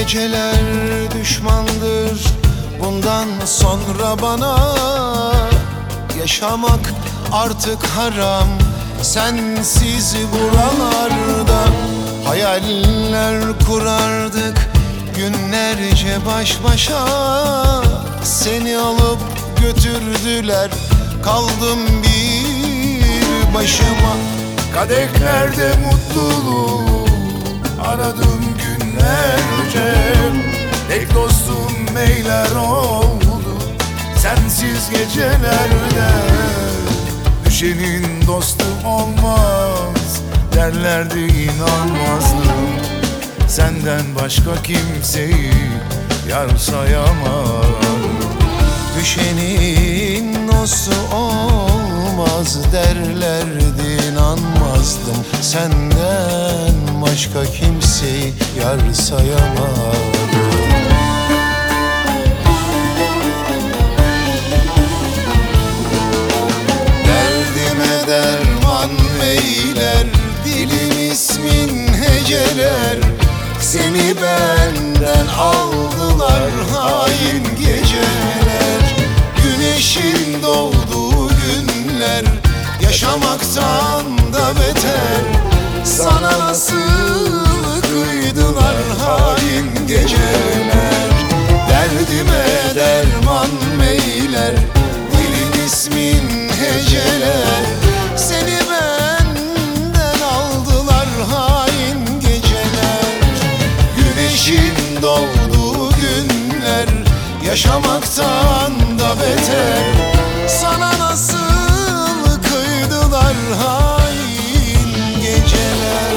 Geceler düşmandır bundan sonra bana. Yaşamak artık haram sensiz buralarda. Hayaller kurardık günlerce baş başa. Seni alıp götürdüler, kaldım bir başıma. Kadehlerde mutluluğu aradım günlerce. Tek dostum meyler oldu sensiz gecelerde. Düşenin dostu olmaz derlerdi, inanmazdım. Senden başka kimseyi yar sayamadım. Düşenin dostu olmaz derlerdi, inanmazdım. Senden başka kimseyi yar sayamadım. Derdime derman eyler dilim ismin heceler. Seni benden aldılar hain geceler. Güneşin doğduğu günler yaşamaktan da beter. Sana nasıl kıydılar hain geceler. Derdime derman meyler dilin ismin heceler. Seni benden aldılar hain geceler. Güneşin doğduğu günler yaşamaktan da beter. Sana nasıl kıydılar hain geceler.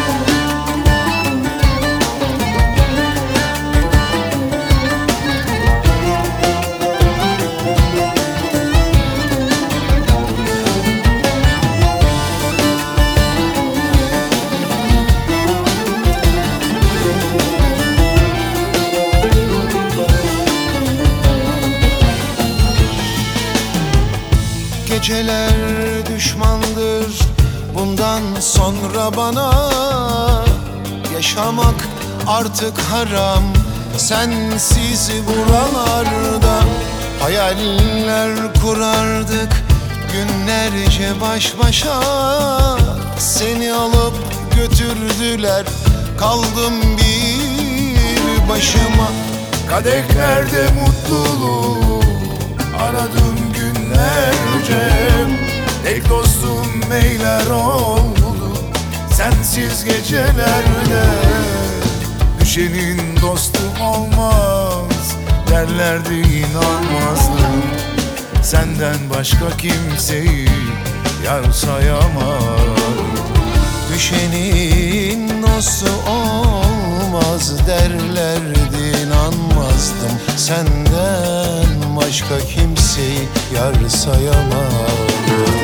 Geceler düşmandır bundan sonra bana. Yaşamak artık haram sensiz buralarda. Hayaller kurardık günlerce baş başa. Seni alıp götürdüler, kaldım bir başıma. Kadehlerde mutluluğu aradım günlerce. Tek dostum meyler oldu sensiz gecelerde. Düşenin dostu olmaz derlerdi, inanmazdım. Senden başka kimseyi yar sayamadım. Düşenin dostu olmaz derlerdi, inanmazdım. Senden başka kimseyi yar sayamadım.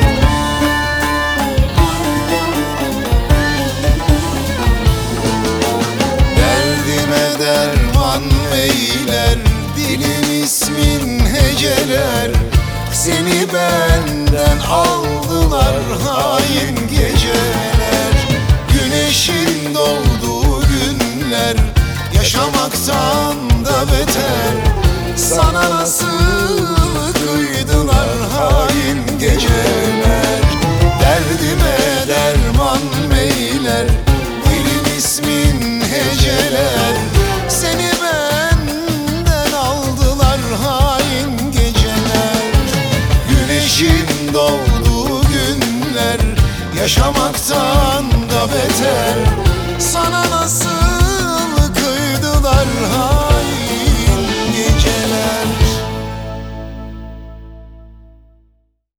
Derdime derman eyler dilim ismin heceler. Seni benden aldılar hain geceler. Güneşin doğduğu günler yaşamaktan da beter. Sana nasıl kıydılar hain geceler. Derdime derman meyler dilim ismin heceler. Seni benden aldılar hain geceler. Güneşin doğduğu günler yaşamaktan da beter.